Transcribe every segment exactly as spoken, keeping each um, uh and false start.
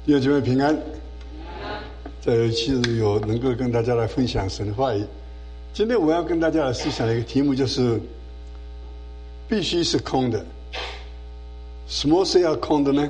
弟兄姐妹平安。这一期有能够跟大家来分享神的话语。今天我要跟大家来思想的一个题目就是必须是空的。什么是要空的呢？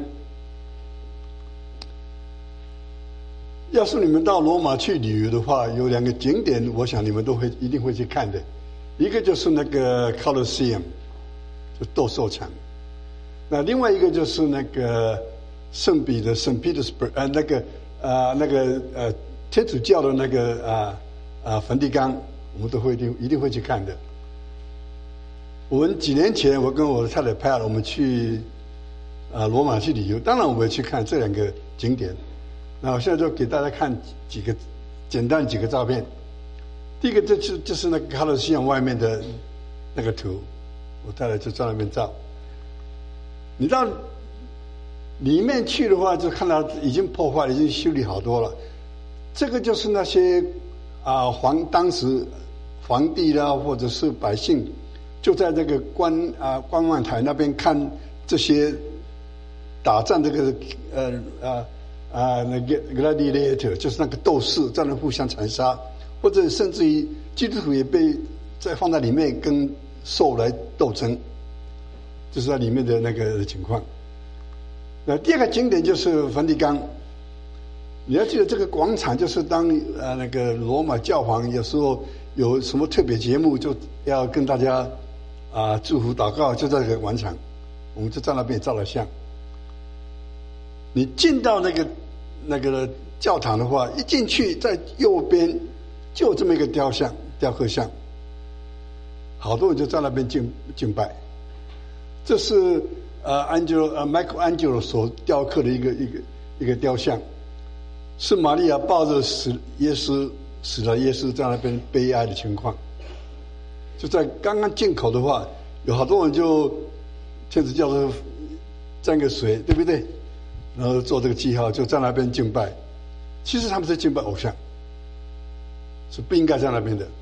要是你们到罗马去旅游的话，有两个景点我想你们都会一定会去看的。一个就是那个 Colosseum， 就斗兽场。那另外一个就是那个圣彼得 Saint Petersburg 呃那个呃那个呃天主教的那个啊啊梵蒂冈，我们都会一定一定会去看的。我们几年前我跟我的太太派了我们去啊罗马去旅游，当然我们去看这两个景点。那我现在就给大家看几个简单几个照片。第一个就是就是那个卡洛西昂外面的那个图，我太太就在那边照。你到里面去的话，就看到已经破坏了，已经修理好多了。这个就是那些啊皇当时皇帝啦，或者是百姓，就在这个观啊观望台那边看这些打仗这个呃啊啊那个 gladiator， 就是那个斗士在那互相残杀，或者甚至于基督徒也被再放在里面跟兽来斗争。就是在里面的那个情况。那第二个景点就是梵蒂冈。你要记得这个广场就是当呃那个罗马教皇有时候有什么特别节目，就要跟大家啊、呃、祝福祷告，就在这个广场，我们就在那边照了相。你进到那个那个教堂的话，一进去在右边就这么一个雕像雕刻像，好多人就在那边敬敬拜。这是呃安吉罗呃迈克安吉罗所雕刻的一个一个一个雕像，是玛利亚抱着死耶稣死了耶稣在那边悲哀的情况。就在刚刚进口的话，有好多人就天主教的沾个水，对不对？然后做这个记号，就在那边敬拜。其实他们是敬拜偶像，是不应该在那边的。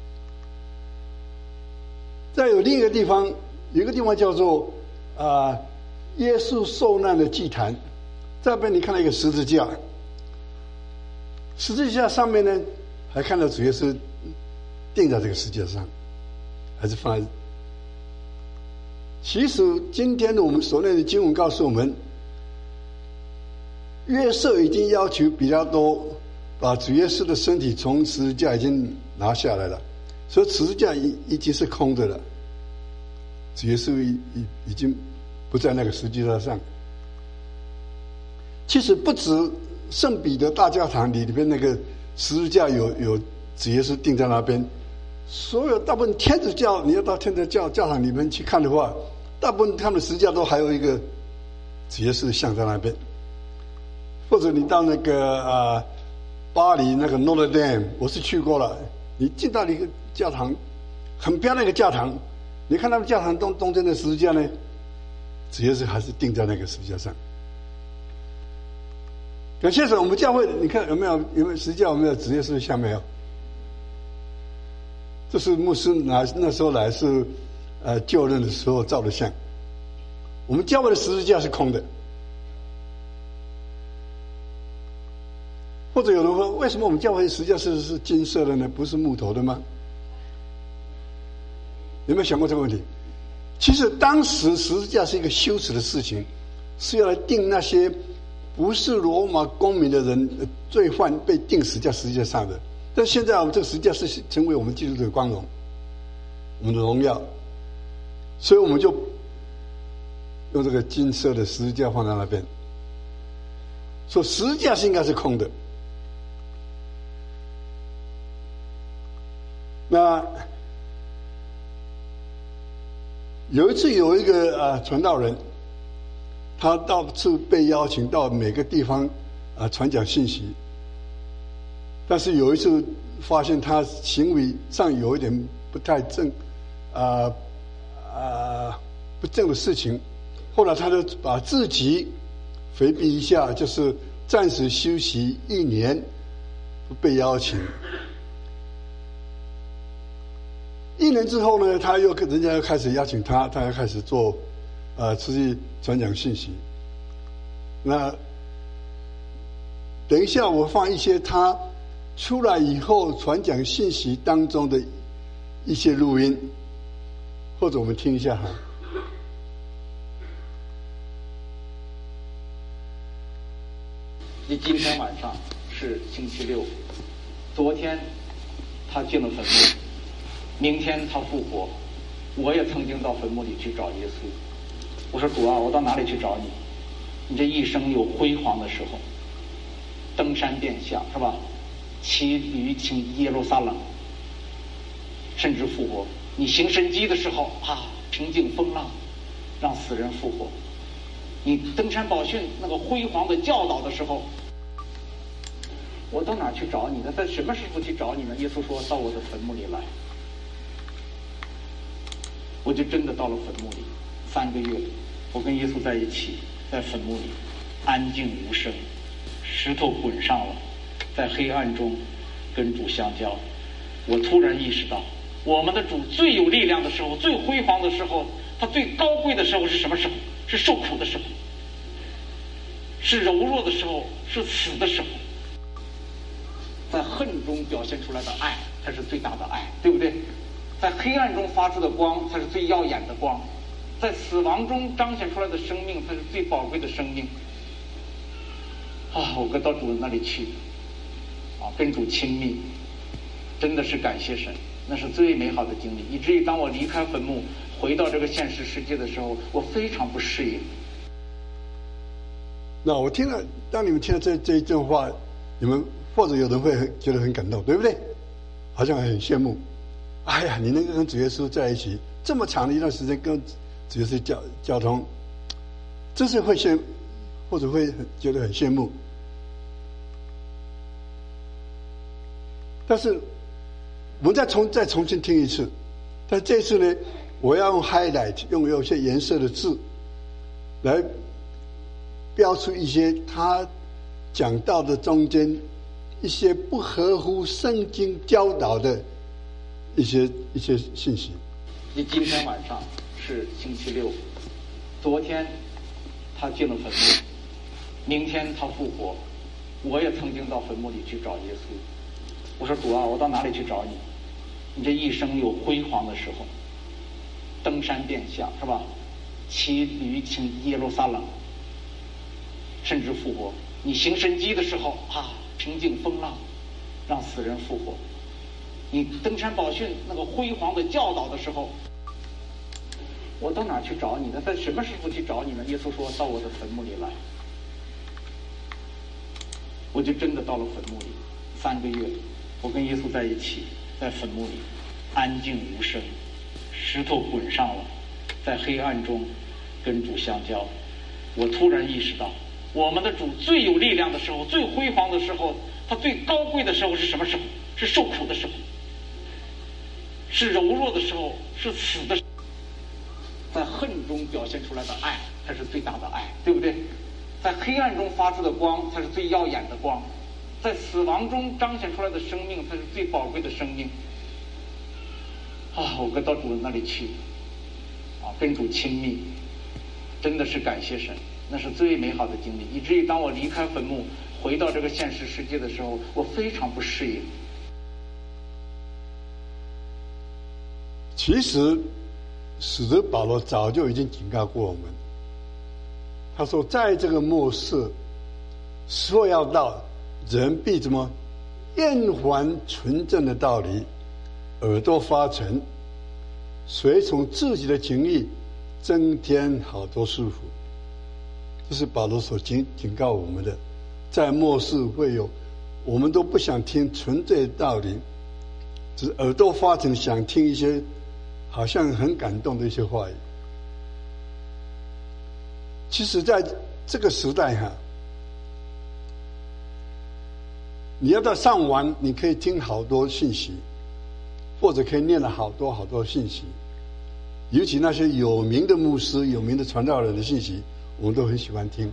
再有另一个地方。有一个地方叫做啊、呃、耶稣受难的祭坛，这边你看到一个十字架，十字架上面呢还看到主耶稣钉在这个十字架上，还是放在。其实今天的我们所念的经文告诉我们，约瑟已经要求比拉多把主耶稣的身体从十字架已经拿下来了，所以十字架已已经是空的了。主耶稣已已已经不在那个十字架上。其实不止圣彼得大教堂里里边那个十字架有有主耶稣钉在那边，所有大部分天主教，你要到天主教教堂里面去看的话，大部分他们十字架都还有一个主耶稣的像在那边。或者你到那个啊、呃、巴黎那个 Notre Dame， 我是去过了，你进到一个教堂，很漂亮一个教堂。你看他们教堂中中间的十字架呢，主耶稣还是钉在那个十字架上。感谢神，我们教会你看有没有有没有十字架有没有主耶稣的像没有？这是牧师拿那时候来是呃就任的时候照的像。我们教会的十字架是空的。或者有人问，为什么我们教会的十字架是是金色的呢？不是木头的吗？有没有想过这个问题？其实当时十字架是一个羞耻的事情，是要来定那些不是罗马公民的人罪犯被钉死在十字架上的。但现在我们这个十字架是成为我们基督徒的光荣，我们的荣耀，所以我们就用这个金色的十字架放在那边，说十字架是应该是空的。那有一次有一个啊传道人，他到处被邀请到每个地方啊传讲信息，但是有一次发现他行为上有一点不太正啊啊不正的事情，后来他就把自己回避一下，就是暂时休息一年，不被邀请。一年之后呢，他又人家又开始邀请他，他又开始做，呃，出去传讲信息。那等一下我放一些他出来以后传讲信息当中的一些录音，或者我们听一下哈。 你今天晚上是星期六，昨天他进了坟墓，明天他复活。我也曾经到坟墓里去找耶稣，我说主啊，我到哪里去找你？你这一生有辉煌的时候，登山变相是吧？骑驴经耶路撒冷，甚至复活。你行神迹的时候啊，平静风浪，让死人复活。你登山宝训那个辉煌的教导的时候，我到哪去找你呢？在什么时候去找你呢？耶稣说到我的坟墓里来。我就真的到了坟墓里，三个月，我跟耶稣在一起，在坟墓里，安静无声，石头滚上了，在黑暗中跟主相交。我突然意识到，我们的主最有力量的时候，最辉煌的时候，他最高贵的时候是什么时候？是受苦的时候，是柔弱的时候，是死的时候。在恨中表现出来的爱才是最大的爱，对不对？在黑暗中发出的光才是最耀眼的光，在死亡中彰显出来的生命才是最宝贵的生命。啊，我跟到主那里去，啊，跟主亲密，真的是感谢神，那是最美好的经历。以至于当我离开坟墓，回到这个现实世界的时候，我非常不适应。 那我听了，当你们听了这这一段话，你们或者有人会很觉得很感动，对不对？好像很羡慕。哎呀，你能够跟主耶稣在一起这么长的一段时间，跟主耶稣交交通，真是会羡，或者会觉得很羡慕。但是我们再重再重新听一次，但这次呢，我要用 highlight， 用有些颜色的字来标出一些他讲到的中间一些不合乎圣经教导的一些一些信息。 你今天晚上是星期六，昨天他进了坟墓，明天他复活。我也曾经到坟墓里去找耶稣，我说主啊，我到哪里去找你？你这一生有辉煌的时候，登山变相是吧？骑驴经耶路撒冷，甚至复活。你行神迹的时候啊，平静风浪，让死人复活。你登山宝训那个辉煌的教导的时候，我到哪去找你呢？在什么时候去找你呢？耶稣说到我的坟墓里来。我就真的到了坟墓里，三个月，我跟耶稣在一起，在坟墓里，安静无声，石头滚上了，在黑暗中跟主相交。我突然意识到，我们的主最有力量的时候，最辉煌的时候，他最高贵的时候是什么时候？是受苦的时候，是柔弱的时候，是死的时候。在恨中表现出来的爱才是最大的爱，对不对？在黑暗中发出的光才是最耀眼的光，在死亡中彰显出来的生命才是最宝贵的生命。啊，我跟到主那里去，啊，跟主亲密，真的是感谢神，那是最美好的经历。以至于当我离开坟墓，回到这个现实世界的时候，我非常不适应。 其实使徒保罗早就已经警告过我们，他说在这个末世，说要到人必怎么厌烦纯正的道理，耳朵发沉，随从自己的情意，增添好多束缚。这是保罗所警警告我们的，在末世会有，我们都不想听纯粹的道理，只耳朵发沉，想听一些好像很感动的一些话语。其实在这个时代哈，你要到上网，你可以听好多信息，或者可以念了好多好多信息，尤其那些有名的牧师、有名的传道人的信息，我们都很喜欢听。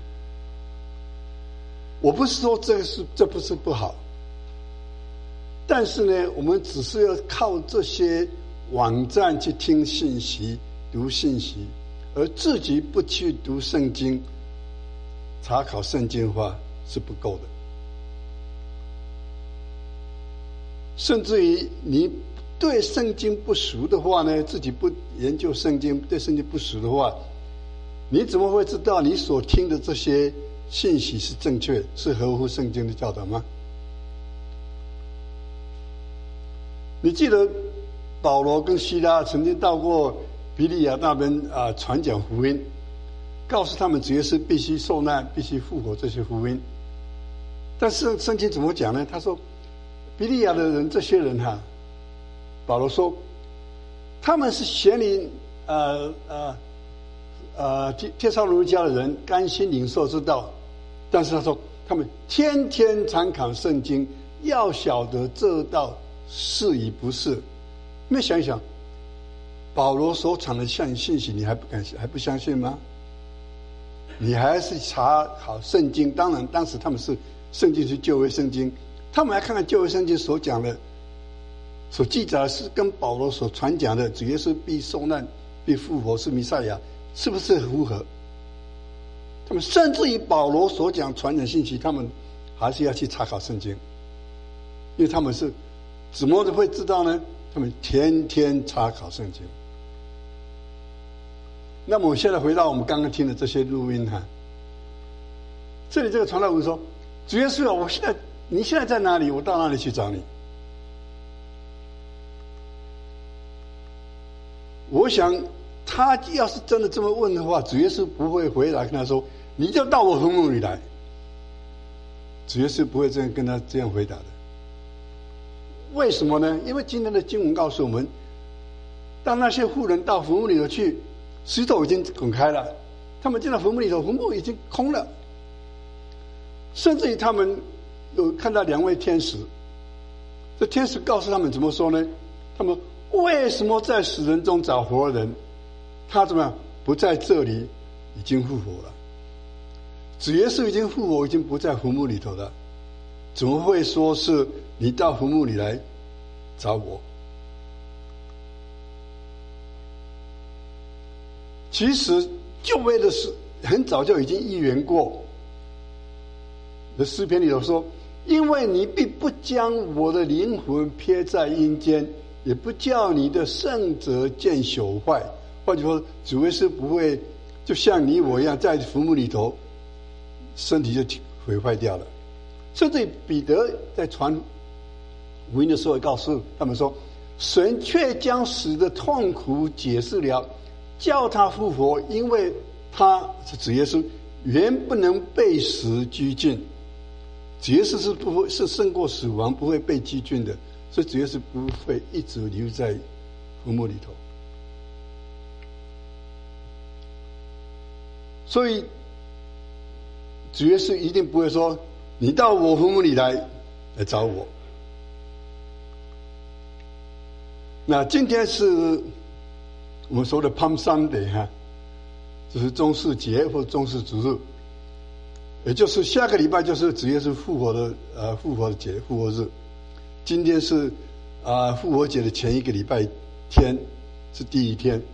我不是说这个是这不是不好，但是呢，我们只是要靠这些网站去听信息、读信息，而自己不去读圣经、查考圣经的话是不够的。 甚至于你对圣经不熟的话呢，自己不研究圣经，对圣经不熟的话，你怎么会知道你所听的这些信息是正确，是合乎圣经的教导吗？你记得保罗跟希拉曾经到过比利亚那边啊、呃、传讲福音，告诉他们主耶稣必须受难，必须复活，这些福音。但是圣经怎么讲呢？他说比利亚的人，这些人哈、啊，保罗说他们是咸灵呃呃呃帖撒罗尼迦的人，甘心领受之道，但是他说他们天天参考圣经，要晓得这道是与不是。你们想一想，保罗所传的信信息，你还不敢还不相信吗？你还是查好圣经。当然当时他们是圣经是旧约圣经，他们来看看旧约圣经所讲的所记载的是跟保罗所传讲的主耶稣必受难必复活是弥赛亚，是不是符合？他们甚至于保罗所讲传讲信息，他们还是要去查考圣经，因为他们是怎么会知道呢？他们天天查考圣经。那么我现在回到我们刚刚听的这些录音哈，这里这个传道人说：“主耶稣啊，我现在你现在在哪里？我到哪里去找你？”我想他要是真的这么问的话，主耶稣不会回答跟他说：“你就到我坟墓里来。”主耶稣不会这样跟他这样回答的。为什么呢？因为今天的经文告诉我们，当那些妇人到坟墓里头去，石头已经滚开了，他们进到坟墓里头，坟墓已经空了。甚至于他们有看到两位天使，这天使告诉他们怎么说呢？他们为什么在死人中找活人？他怎么样不在这里，已经复活了。主耶稣已经复活，已经不在坟墓里头了，怎么会说是你到坟墓里来找我？其实旧约的事很早就已经预言过。的诗篇里头说：“因为你必不将我的灵魂撇在阴间，也不叫你的圣者见朽坏。”或者说，主耶稣不会就像你我一样在坟墓里头，身体就毁坏掉了。甚至彼得在传福音的时候，告诉他们说：“神却将死的痛苦解释了，叫他复活，因为他是主耶稣，原不能被死拘禁。”主耶稣是不会是胜过死亡，不会被击菌的，所以主耶稣不会一直留在坟墓里头。所以主耶稣一定不会说：“你到我坟墓里来来找我。”那今天是我们说的 Palm Sunday 哈，就是中世节或中世主日。也就是下个礼拜就是主耶稣复活的呃复活的节复活日，今天是啊、呃、复活节的前一个礼拜天是第一天。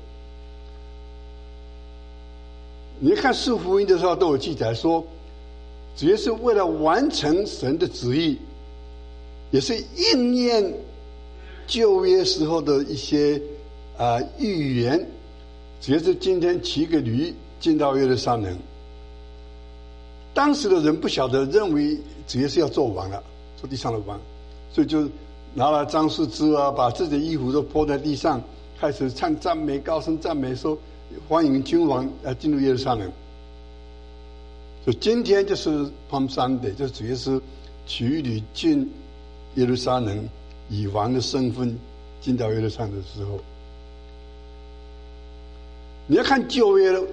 你看四福音的时候都有记载说，主耶稣为了完成神的旨意，也是应验旧约时候的一些啊、呃、预言，主耶稣今天骑个驴进到耶路撒冷。当时的人不晓得，认为主耶稣要做王了，做地上的王，所以就拿了张树枝啊，把自己的衣服都泼在地上，开始唱赞美，高声赞美，说欢迎君王来进入耶路撒冷。所以今天就是 Palm Sunday， 就是主耶稣骑驴进耶路撒冷，以王的身份进到耶路撒冷的时候。你要看旧约了。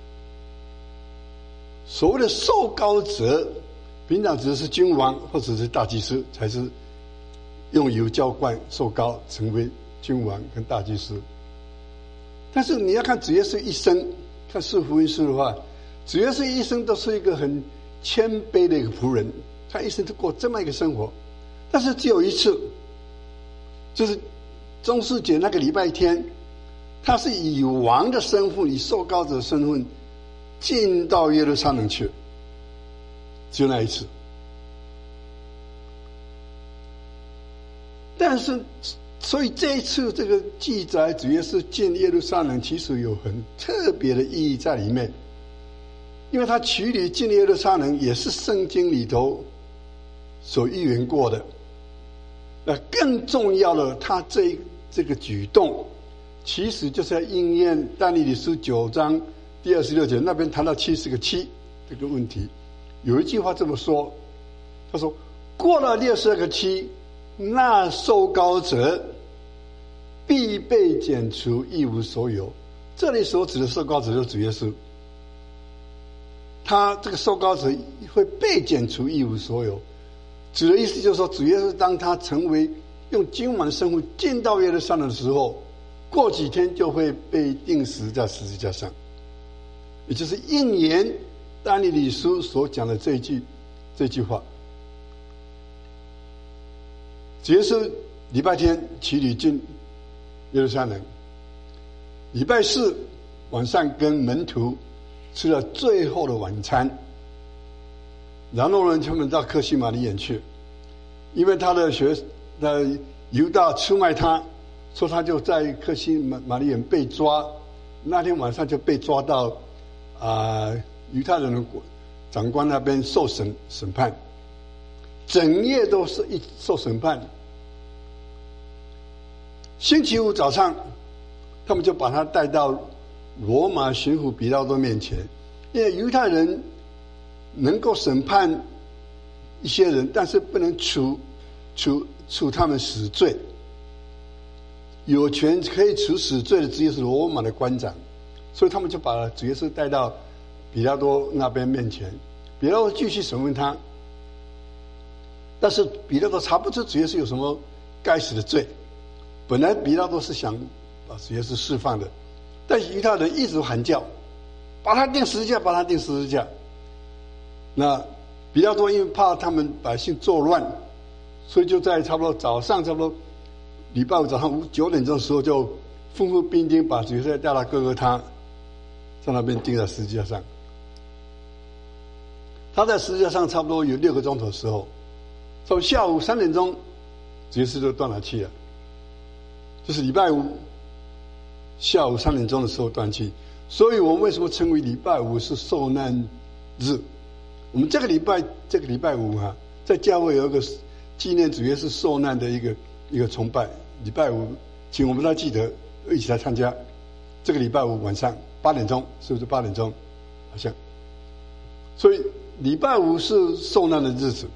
所谓的受膏者，平常指的是君王或者是大祭司，才是用油浇灌受膏成为君王跟大祭司。但是你要看主耶稣一生，看四福音书的话，主耶稣一生都是一个很谦卑的一个仆人，他一生都过这么一个生活。但是只有一次，就是中世节那个礼拜天，他是以王的身份，以受膏者的身份进到耶路撒冷去，只有那一次。 但是，所以这一次这个记载主耶稣进耶路撒冷，其实有很特别的意义在里面，因为他取礼进耶路撒冷也是圣经里头所预言过的。那更重要的，他这这个举动，其实就是要应验但以理书九章第二十六节，那边谈到七十个七这个问题。有一句话这么说，他说：“过了六十二个七，那受膏者必被剪除，一无所有。”这里所指的受膏者就是主耶稣，他这个受膏者会被剪除，一无所有。指的意思就是说，主耶稣当他成为用今晚的生活进到耶路撒冷的时候，过几天就会被钉死在十字架上，也就是应验但以理书所讲的这一句这句话。主耶稣礼拜天取礼进耶路撒冷，礼拜四晚上跟门徒吃了最后的晚餐，然后呢，他们到客西马尼园去，因为他的学的犹大出卖他，说他就在客西马尼园被抓，那天晚上就被抓到啊犹太人的长官那边受审审判，整夜都是一受审判。星期五早上，他们就把他带到罗马巡抚比拉多面前，因为犹太人能够审判一些人，但是不能处处处他们死罪。有权可以处死罪的只有是罗马的官长，所以他们就把主耶稣带到比拉多那边面前，比拉多继续审问他，但是比拉多查不出主耶稣有什么该死的罪。本来比拉多是想把主耶稣释放的，但是犹太人一直喊叫，把他钉十字架，把他钉十字架。那比拉多因为怕他们百姓作乱，所以就在差不多早上，差不多礼拜五早上五九点钟的时候，就吩咐兵丁把主耶稣带到哥哥他，在那边钉在十字架上。他在十字架上差不多有六个钟头的时候，从下午三点钟，主耶稣就断了气了。就是礼拜五下午三点钟的时候断气，所以我们为什么称为礼拜五是受难日？我们这个礼拜这个礼拜五哈、啊，在教会有一个纪念主耶稣受难的一个一个崇拜。礼拜五，请我们大家记得一起来参加。这个礼拜五晚上八点钟，是不是八点钟？好像。所以礼拜五是受难的日子。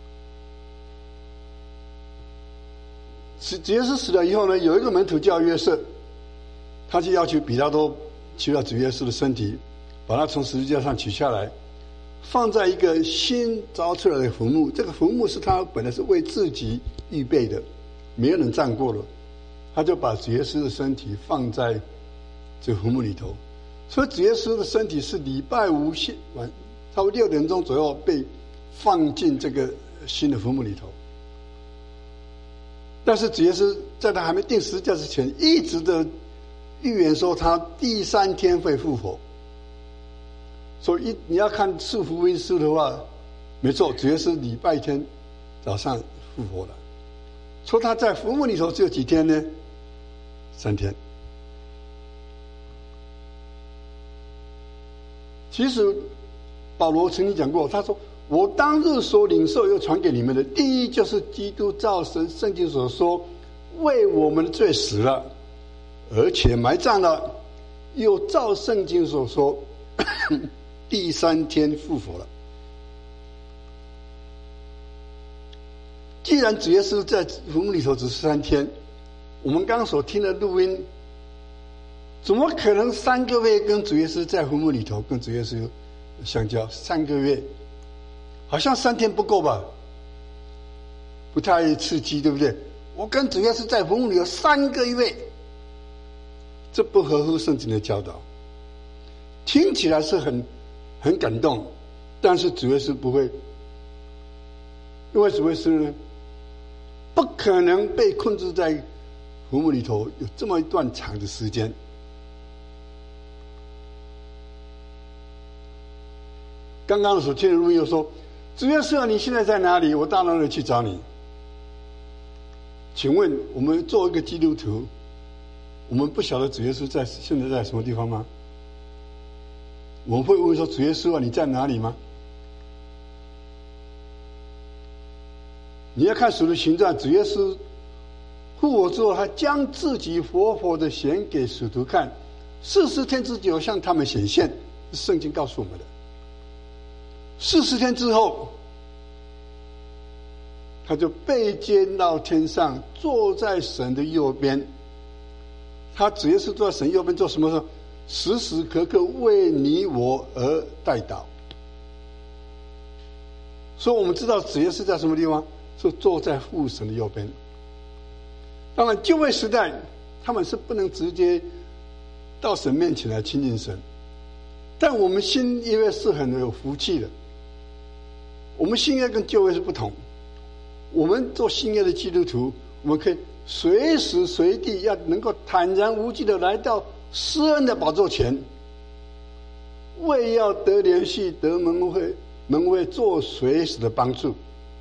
主耶稣死了以后呢，有一个门徒叫约瑟，他就要求比拉多取了主耶稣的身体，把他从十字架上取下来，放在一个新凿出来的坟墓。这个坟墓是他本来是为自己预备的，没有人站过了，他就把主耶稣的身体放在这个坟墓里头。所以主耶稣的身体是礼拜五晚差不多六点钟左右被放进这个新的坟墓里头。但是主耶稣在他还没钉十字架之前，一直的预言说他第三天会复活。所以你要看四福音书的话，没错，主耶稣礼拜天早上复活了。说他在坟墓里头只有几天呢？三天。其实保罗曾经讲过，他说我当日所领受又传给你们的，第一就是基督照神圣经所说，为我们的罪死了，而且埋葬了，又照圣经所说第三天复活了。既然主耶稣在坟墓里头只是三天，我们刚刚所听的录音，怎么可能三个月跟主耶稣在坟墓里头跟主耶稣相交？三个月好像三天不够吧，不太刺激，对不对？我跟主耶稣在坟墓里有三个月，这不合乎圣经的教导。听起来是很很感动，但是主耶稣不会，因为主耶稣呢，不可能被困住在坟墓里头有这么一段长的时间。刚刚所听的录音又说，主耶稣，你现在在哪里？我到哪里去找你？ 请问我们作为一个基督徒，我们不晓得主耶稣在现在在什么地方吗？我们会问说，主耶稣啊，你在哪里吗？你要看使徒行传，主耶稣复活之后，他将自己活活的显给使徒看，四十天之久向他们显现，圣经告诉我们的。四十天之后，他就被接到天上，坐在神的右边。他主耶稣坐在神右边做什么事？时时刻刻为你我而代祷。所以我们知道主耶稣在什么地方？是坐在父神的右边。当然旧约时代他们是不能直接到神面前来亲近神，但我们新约是很有福气的。我们新约跟旧约是不同，我们做新约的基督徒，我们可以随时随地要能够坦然无惧的来到施恩的宝座前，为要得连续得门会门会做随时的帮助。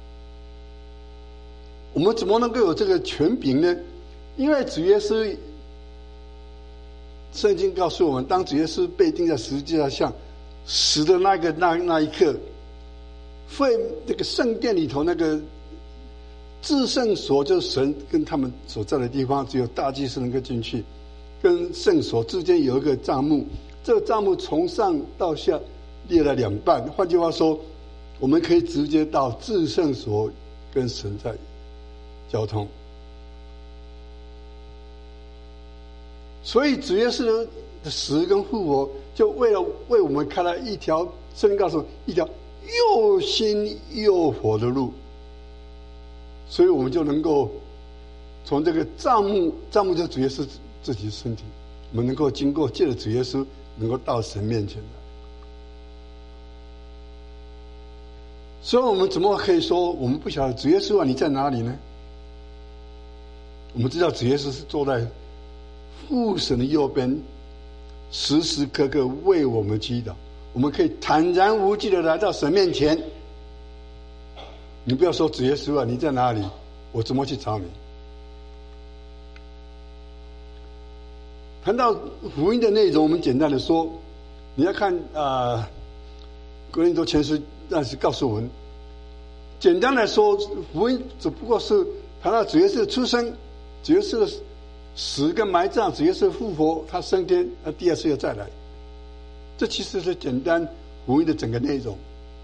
我们怎么能够有这个权柄呢？因为主耶稣，圣经告诉我们，当主耶稣被钉在十字架上死的那个那那一刻，会这个圣殿里头那个至圣所，就是神跟他们所在的地方，只有大祭司能够进去，跟圣所之间有一个帐幕，这个帐幕从上到下裂了两半，换句话说，我们可以直接到至圣所跟神在交通。所以主耶稣的死跟复活，就为了为我们开了一条，圣经告诉我们一条又新又活的路，所以我们就能够从这个帐幕，帐幕就是主耶稣自己的身体，我们能够经过借着主耶稣，能够到神面前来。所以我们怎么可以说我们不晓得主耶稣啊你在哪里呢？我们知道主耶稣是坐在父神的右边，时时刻刻为我们祈祷，我们可以坦然无惧的来到神面前。你不要说主耶稣啊你在哪里，我怎么去找你？谈到福音的内容，我们简单的说，你要看啊，哥林多前书那是告诉我们，简单来说，福音只不过是谈到主耶稣的出生，主耶稣的死跟埋葬，主耶稣的复活，他升天，他第二次又再来。这其实是简单福音的整个内容。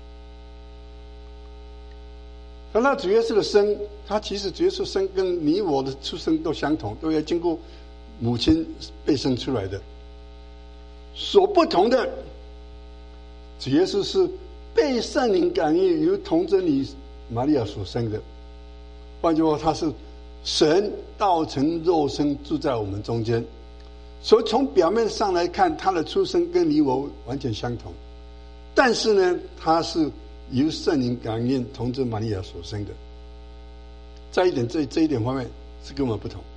谈到主耶稣的生，他其实主耶稣生跟你我的出生都相同，都要经过母亲被生出来的。所不同的，主耶稣是被圣灵感应，由童贞女玛利亚所生的。换句话说，他是神道成肉身住在我们中间。所以从表面上来看，他的出生跟你我完全相同，但是呢，他是由圣灵感应童贞玛利亚所生的。在一点这这一点方面是跟我们不同。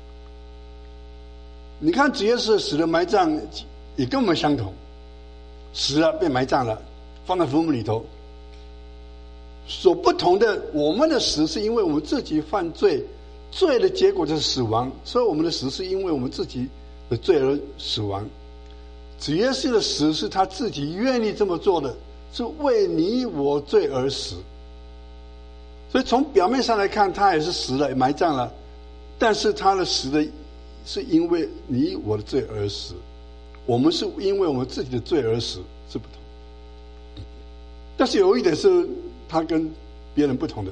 你看主耶稣死了埋葬也跟我们相同，死了被埋葬了，放在坟墓里头。所不同的，我们的死是因为我们自己犯罪，罪的结果就是死亡，所以我们的死是因为我们自己的罪而死亡。主耶稣的死是他自己愿意这么做的，是为你我罪而死。所以从表面上来看，他也是死了埋葬了，但是他的死的是因为你我的罪而死，我们是因为我们自己的罪而死，是不同。但是有一点是他跟别人不同的，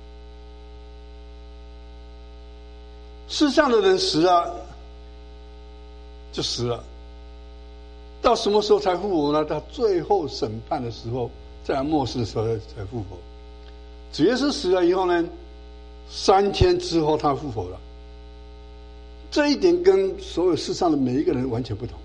世上的人死了就死了，到什么时候才复活呢？到最后审判的时候，在末世的时候才复活。主耶稣死了以后呢，三天之后他复活了。这一点跟所有世上的每一个人完全不同。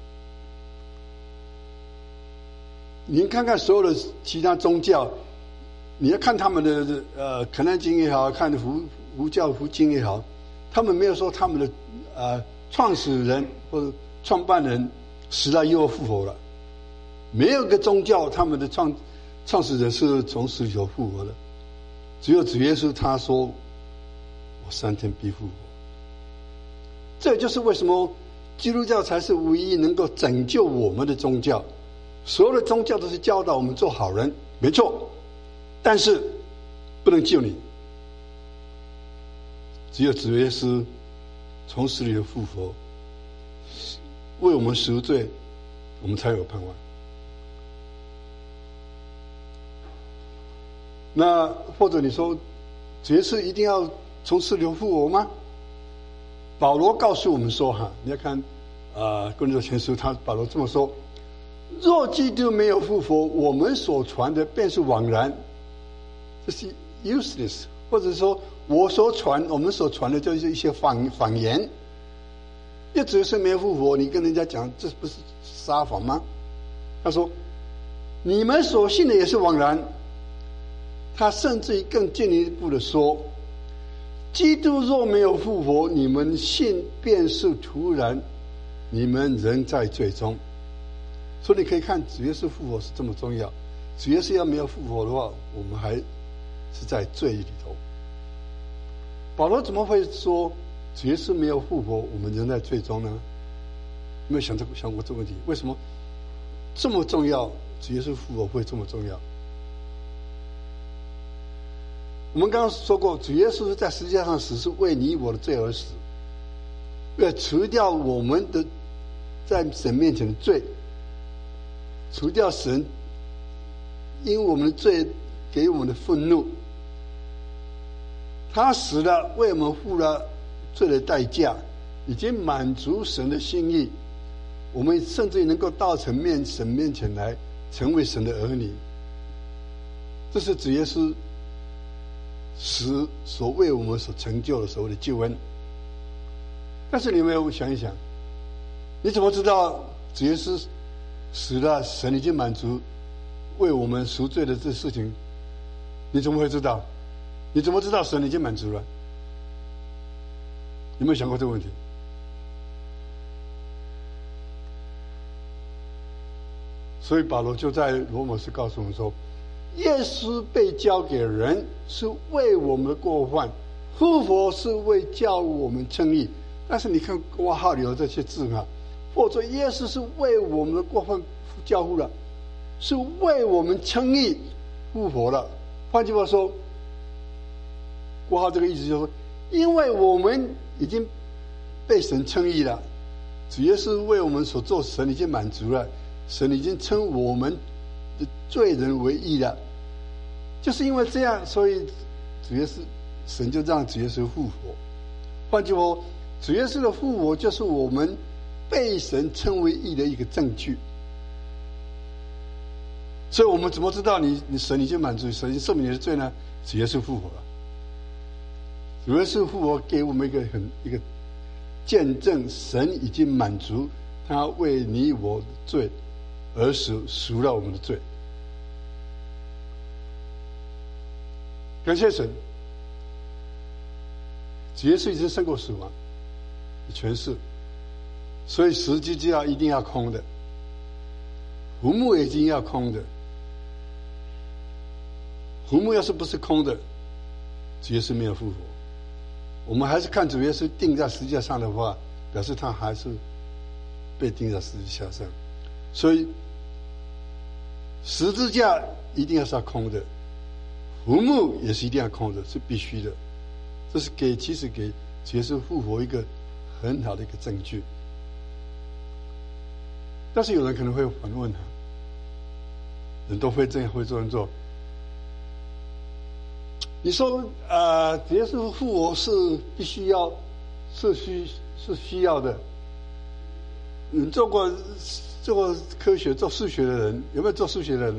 您看看所有的其他宗教，你要看他们的呃可兰经也好，看佛佛教佛经也好，他们没有说他们的呃创始人或者创办人死了以后复活了，没有个宗教他们的创创始人是从死里头复活的，只有主耶稣他说我三天必复活。这就是为什么基督教才是唯一能够拯救我们的宗教。所有的宗教都是教导我们做好人，没错，但是不能救你。只有主耶稣从死里的复活，为我们赎罪，我们才有盼望。那或者你说，主耶稣一定要从死里复活吗？保罗告诉我们说，哈，你要看啊，哥林多前书，他保罗这么说：若基督没有复活，我们所传的便是枉然，这是 useless， 或者说我所传，我们所传的就是一些谎谎言。因为主耶稣没有复活，你跟人家讲，这不是撒谎吗？他说，你们所信的也是枉然。他甚至于更进一步的说，基督若没有复活，你们信便是徒然，你们仍在罪中。所以你可以看主耶稣复活是这么重要。主耶稣要没有复活的话，我们还是在罪里头。保罗怎么会说主耶稣没有复活，我们仍在罪中呢？有没有想这想过这个问题？为什么这么重要？主耶稣复活会这么重要？我们刚刚说过，主耶稣是在十字架上死，是为你我的罪而死，为了除掉我们的在神面前的罪，除掉神因我们的罪给我们的愤怒。他死了，为我们付了罪的代价，已经满足神的心意。我们甚至于能够到神面神面前来，成为神的儿女。这是主耶稣死所为我们所成就的所谓的救恩。但是你有没有想一想，你怎么知道主耶稣死了，神已经满足为我们赎罪的这事情？你怎么会知道？你怎么知道神已经满足了？有没有想过这个问题？所以保罗就在罗马书告诉我们说，耶稣被交给人是为我们的过犯，复活是为叫我们称义。但是你看括号里有这些字啊，或者耶稣是为我们的过犯交付了，是为我们称义复活了。换句话说，括号这个意思就是说，因为我们已经被神称义了，主耶稣为我们所做，神已经满足了，神已经称我们的罪人为义了。就是因为这样，所以主耶稣神就让主耶稣复活。换句话说，主耶稣的复活就是我们被神称为义的一个证据。所以我们怎么知道你你神已经满足，神已经赦免你的罪呢？主耶稣复活了。主耶稣复活给我们一个很一个见证，神已经满足，他为你我的罪而死，赎了我们的罪。感谢神，主耶稣已经胜过死亡的权势，所以十字架一定要空的，坟墓也一定要空的。坟墓要是不是空的，主耶稣没有复活。我们还是看主耶稣钉在十字架上的话，表示他还是被钉在十字架上。所以十字架一定要是要空的，坟墓也是一定要空的，是必须的。这是给其实给主耶稣复活一个很好的一个证据。但是有人可能会反问他，人都会这样会这样做。你说呃，主耶稣复活是必须要，是需是需要的。你做过做过科学、做数学的人，有没有做数学的人？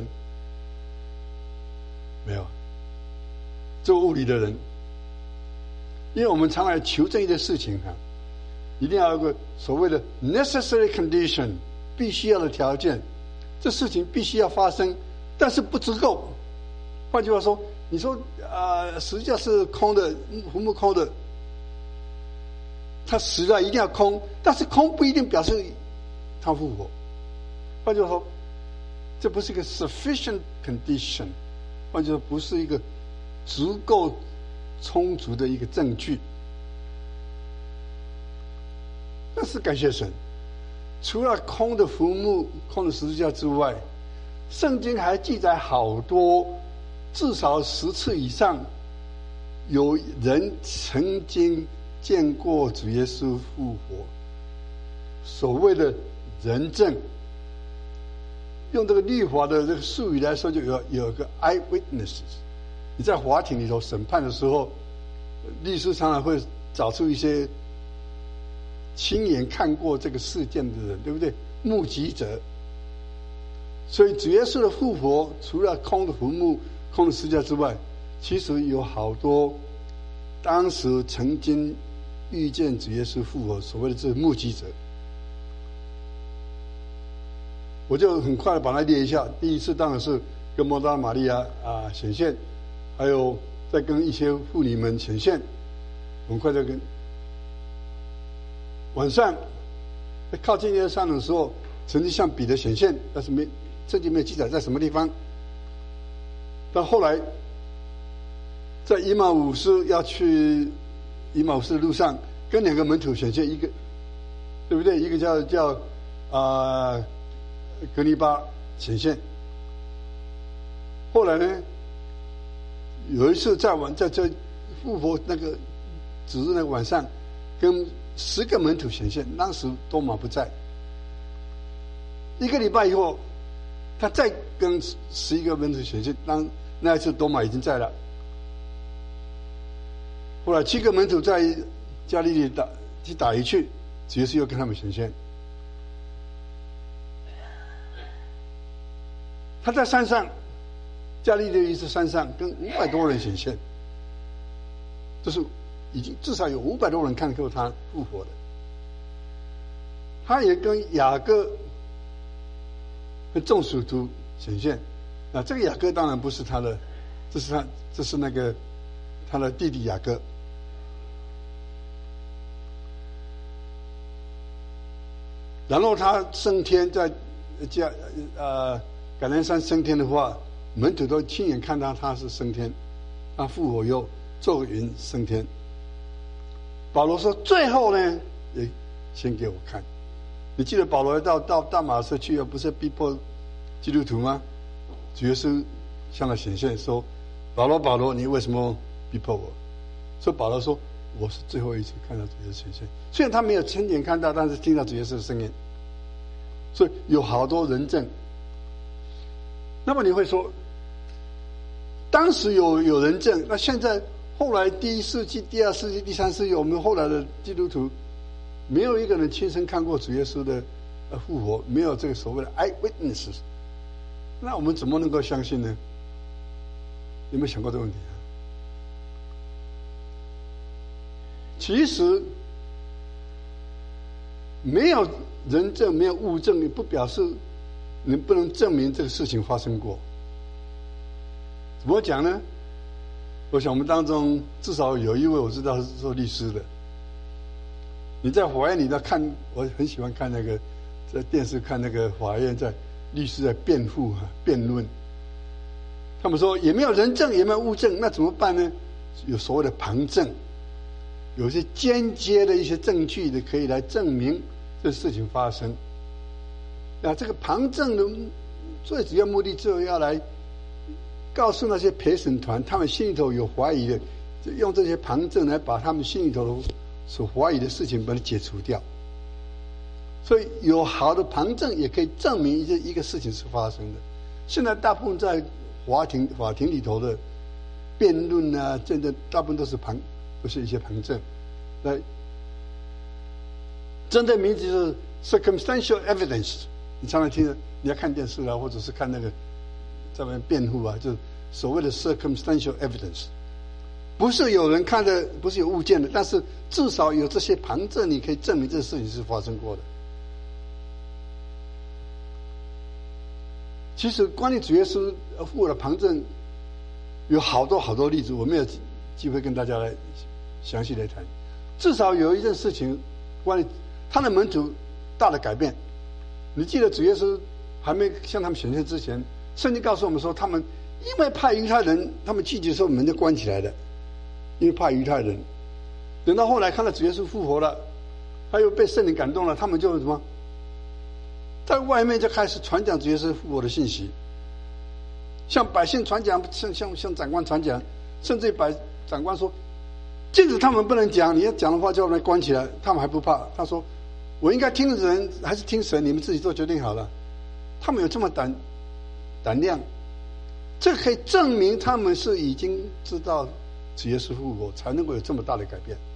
没有。做物理的人，因为我们常来求证一件事情啊，一定要有个所谓的 necessary condition， 必须要的条件，这事情必须要发生，但是不足够。换句话说，你说啊、呃，十字架是空的，坟墓空的，他死了一定要空，但是空不一定表示他复活。换句话说，这不是一个 sufficient condition， 换句话说，不是一个足够充足的一个证据。但是感谢神，除了空的坟墓、空的十字架之外，圣经还记载好多，至少十次以上，有人曾经见过主耶稣复活。所谓的人证，用这个律法的这个术语来说，就有有个 eyewitnesses。你在法庭里头审判的时候，律师常常会找出一些亲眼看过这个事件的人，对不对？目击者。所以主耶稣的复活，除了空的坟墓、空的十字架之外，其实有好多当时曾经遇见主耶稣复活，所谓的这目击者。我就很快的把它列一下。第一次当然是跟摩达玛利亚啊显现，还有再跟一些妇女们显现。很快再跟晚上靠近耶路撒冷的时候，曾经向彼得显现，但是没圣经没有记载在什么地方。到后来，在以马忤斯要去以马忤斯的路上，跟两个门徒显现，一个对不对？一个叫叫啊。呃格尼巴显现。后来呢，有一次在晚在这复活那个指日那个晚上，跟十个门徒显现，当时多马不在。一个礼拜以后，他再跟十一个门徒显现，当那一次多马已经在了。后来七个门徒在加利利打去打鱼去，主耶稣又跟他们显现。他在山上，加利利一次山上跟五百多人显现，就是已经至少有五百多人看过他复活的。他也跟雅各跟众使徒显现，啊，这个雅各当然不是他的，这是他这是那个他的弟弟雅各。然后他升天，在加呃。橄榄山升天的话，门徒都亲眼看到他是升天，他复活又坐云升天。保罗说：“最后呢，也先给我看。”你记得保罗到到大马士去，不是逼迫基督徒吗？主耶稣向他显现说：“保罗，保罗，你为什么逼迫我？”所以保罗说：“我是最后一次看到主耶稣显现。虽然他没有亲眼看到，但是听到主耶稣的声音。所以有好多人证。”那么你会说，当时有有人证，那现在后来第一世纪、第二世纪、第三世纪，我们后来的基督徒，没有一个人亲身看过主耶稣的呃复活，没有这个所谓的 eyewitnesses， 那我们怎么能够相信呢？有没有想过这个问题啊？其实没有人证、没有物证，也不表示能不能证明这个事情发生过。怎么讲呢？我想我们当中至少有一位我知道是做律师的。你在法院里头看，我很喜欢看那个在电视看那个法院在律师在辩护啊辩论。他们说也没有人证也没有物证，那怎么办呢？有所谓的旁证，有些间接的一些证据的可以来证明这事情发生。那这个旁证的最主要目的就是要来告诉那些陪审团，他们心里头有怀疑的，就用这些旁证来把他们心里头所怀疑的事情把它解除掉。所以有好的旁证也可以证明一个一个事情是发生的。现在大部分在法庭法庭里头的辩论啊，真的大部分都是旁都是一些旁证，来真的名字是 circumstantial evidence。你常常听着，你要看电视啊，或者是看那个在外面辩护啊，就是所谓的 circumstantial evidence， 不是有人看的，不是有物件的，但是至少有这些旁证，你可以证明这事情是发生过的。其实关于主耶稣复活的旁证，有好多好多例子，我没有机会跟大家来详细来谈。至少有一件事情，关于他的门徒大的改变。你记得主耶稣还没向他们显现之前，圣经告诉我们说，他们因为怕犹太人，他们聚集的时候门就关起来了。 因为怕犹太人。等到后来看到主耶稣复活了，他又被圣灵感动了，他们就什么，在外面就开始传讲主耶稣复活的信息，向百姓传讲，向向向长官传讲，甚至百长官说，禁止他们不能讲，你要讲的话就要被关起来，他们还不怕。他说，我应该听的人还是听神，你们自己做决定好了。他们有这么胆胆量，这可以证明他们是已经知道主耶稣复活，才能够有这么大的改变。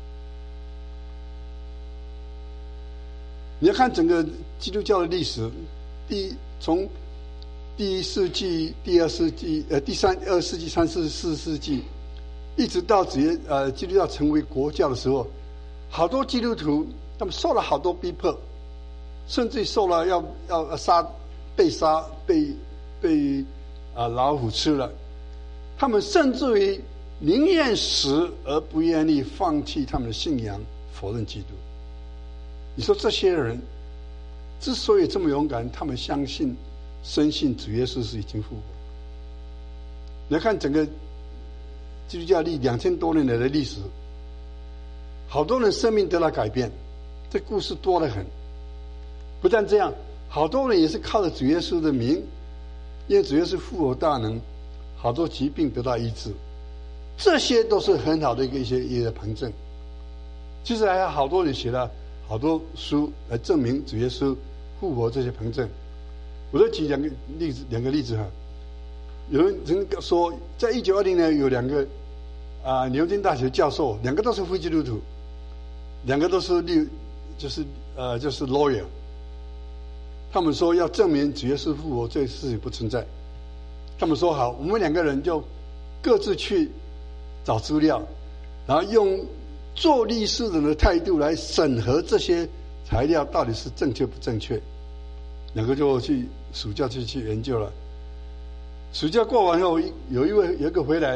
你要看整个基督教的历史，第从第一世纪、第二世纪、呃第三二世纪、三四四世纪，一直到主耶呃基督教成为国教的时候，好多基督徒他们受了好多逼迫，甚至受了要要杀被杀被被啊、呃、老虎吃了，他们甚至于宁愿死而不愿意放弃他们的信仰，否认基督。你说这些人之所以这么勇敢，他们相信深信主耶稣是已经复活。你要看整个基督教历两千多年来的历史，好多人生命得到改变，这故事多得很。不但这样，好多人也是靠着主耶稣的名，因为主耶稣复活大能，好多疾病得到医治，这些都是很好的一个一些一些凭证。其实还有好多人写了好多书来证明主耶稣复活这些凭证。我再举两个例子，两个例子哈。有人曾说，在一九二零年有两个啊、呃、牛津大学教授，两个都是非基督徒，两个都是律，就是呃就是 lawyer。他们说要证明主耶稣复活这个事情不存在。他们说好，我们两个人就各自去找资料，然后用做律师人的态度来审核这些材料到底是正确不正确。两个就去暑假就去研究了。暑假过完后，有一位有一个回来，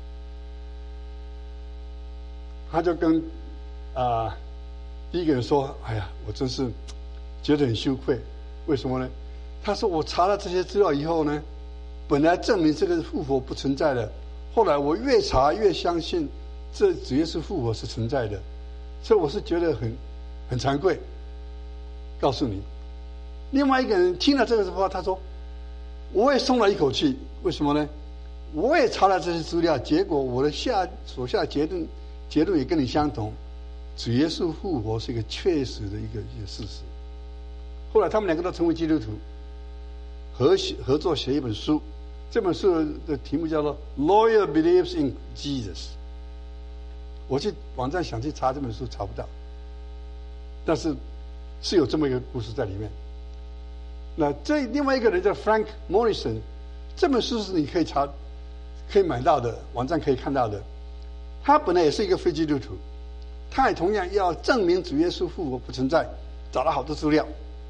他就跟啊、呃、第一个人说：“哎呀，我真是觉得很羞愧。为什么呢？”他说：“我查了这些资料以后呢，本来证明这个复活不存在的，后来我越查越相信这主耶稣复活是存在的，所以我是觉得很很惭愧。”告诉你，另外一个人听了这个话，他说：“我也松了一口气。为什么呢？我也查了这些资料，结果我的下所下结论结论也跟你相同，主耶稣复活是一个确实的一个一个事实。”后来他们两个都成为基督徒，合写合作写一本书，这本书的题目叫做《Lawyer Believes in Jesus》。我去网站想去查这本书，查不到，但是是有这么一个故事在里面。那这另外一个人叫 Frank Morrison， 这本书是你可以查可以买到的，网站可以看到的。他本来也是一个非基督徒，他也同样要证明主耶稣复活不存在，找了好多资料。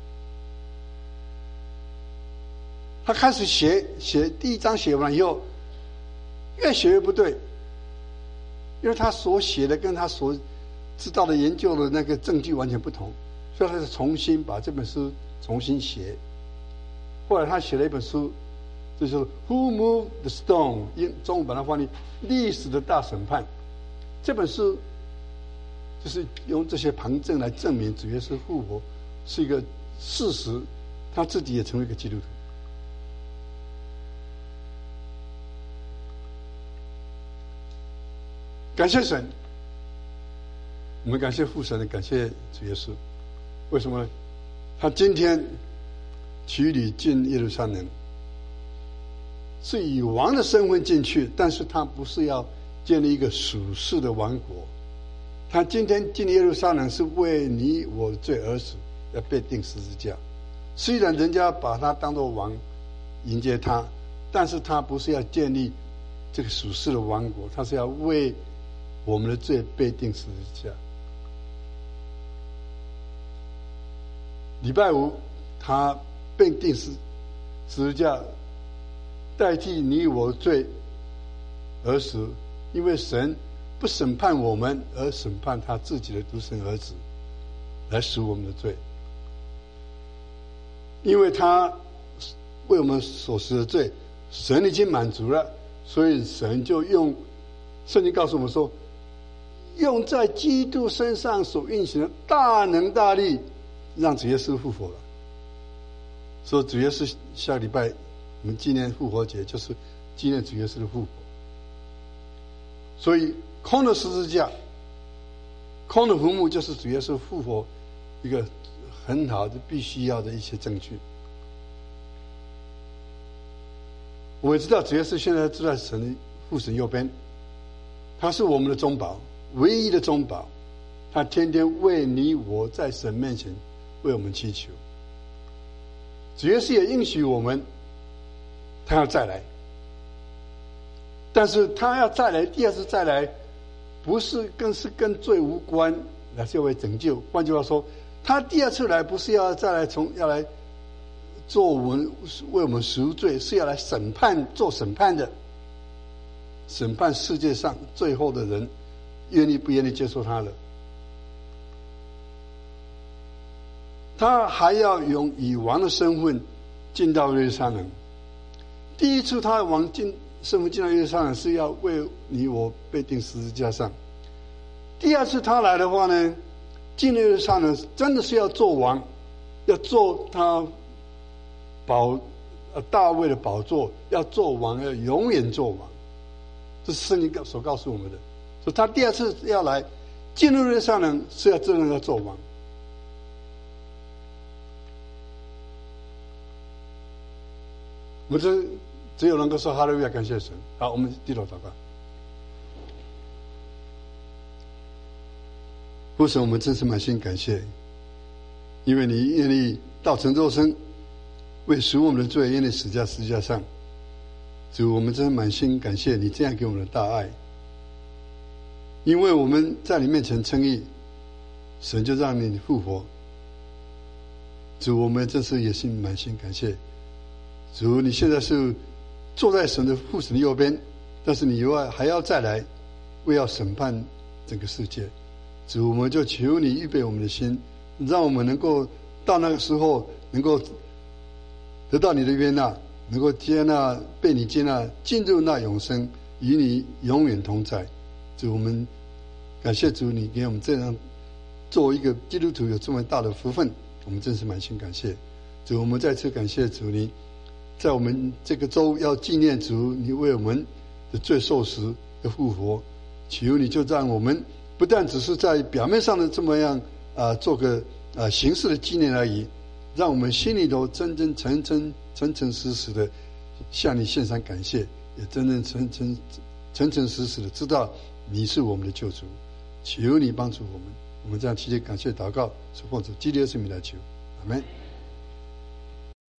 他开始写写第一章写完以后，越写越不对，因为他所写的跟他所知道的研究的那个证据完全不同，所以他是重新把这本书重新写。后来他写了一本书，就是《Who Moved the Stone》，英中文把它翻译《历史的大审判》。这本书就是用这些旁证来证明主耶稣复活是一个事实，他自己也成为一个基督徒。感谢神，我们感谢父神，感谢主耶稣。为什么呢？他今天取你进耶路撒冷，是以王的身份进去，但是他不是要建立一个属世的王国。他今天进耶路撒冷是为你我的罪而死，要被钉十字架。虽然人家把他当作王迎接他，但是他不是要建立这个属世的王国，他是要为我们的罪被钉十字架。礼拜五他被钉十字架，代替你我罪而死，因为神不审判我们，而审判他自己的独生儿子，来赎我们的罪。因为他为我们所死的罪，神已经满足了，所以神就用圣经告诉我们说，用在基督身上所运行的大能大力，让主耶稣复活了。所以主耶稣下个礼拜我们纪念复活节，就是纪念主耶稣的复活。所以空的十字架，空的坟墓，就是主耶稣复活一个很好的必须要的一些证据。我也知道主耶稣现在住在神父神右边，他是我们的中保，唯一的中保，他天天为你我在神面前为我们祈求。主耶稣也应许我们，他要再来，但是他要再来，第二次再来，不是跟是跟罪无关，乃是要为拯救。换句话说，他第二次来不是要再来从要来做我们为我们赎罪，是要来审判做审判的，审判世界上最后的人愿意不愿意接受他的。他还要用以王的身份进到耶路撒冷。第一次他王进身份进到耶路撒冷，是要为你我被钉十字架上。第二次他来的话呢，进耶路撒冷真的是要做王，要做他宝呃大卫的宝座，要做王，要永远做王。这是圣经所告诉我们的。所以他第二次要来进入耶路撒冷，是要真的要做王。我们只只有能够说哈利路亚，感谢神。好，我们低头祷告。父神，我们真是满心感谢，因为你愿意道成肉身，为赎我们的罪，愿意死在十字架上。主，我们真是满心感谢你这样给我们的大爱，因为我们在你面前称义，神就让你复活。主，我们真是也是满心感谢。主，你现在是坐在神的父神的右边，但是你以外还要再来，为要审判整个世界。主，我们就求你预备我们的心，让我们能够到那个时候能够得到你的悦纳，能够接纳被你接纳，进入那永生，与你永远同在。主，我们感谢主，你给我们这样作为一个基督徒有这么大的福分，我们真是满心感谢。主，我们再次感谢主，你在我们这个周要纪念主，你为我们的罪受死的复活，求你就让我们不但只是在表面上的这么样啊、呃、做个啊形式的纪念而已，让我们心里头真真诚诚诚诚实实的向你献上感谢，也真真诚诚诚诚实实的知道你是我们的救主。求你帮助我们，我们这样祈求感谢祷告，是奉主基督的圣名来求，阿们。